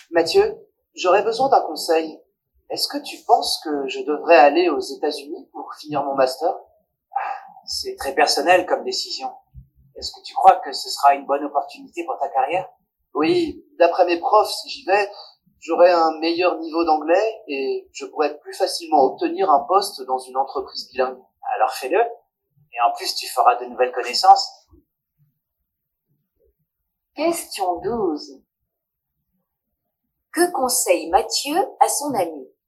Mathieu, j'aurais besoin d'un conseil. Est-ce que tu penses que je devrais aller aux États-Unis pour finir mon master? C'est très personnel comme décision. Est-ce que tu crois que ce sera une bonne opportunité pour ta carrière? Oui, d'après mes profs, si j'y vais, j'aurai un meilleur niveau d'anglais et je pourrai plus facilement obtenir un poste dans une entreprise bilingue. Alors fais-le. Et en plus, tu feras de nouvelles connaissances. Question 12. Que conseille Mathieu à son ami?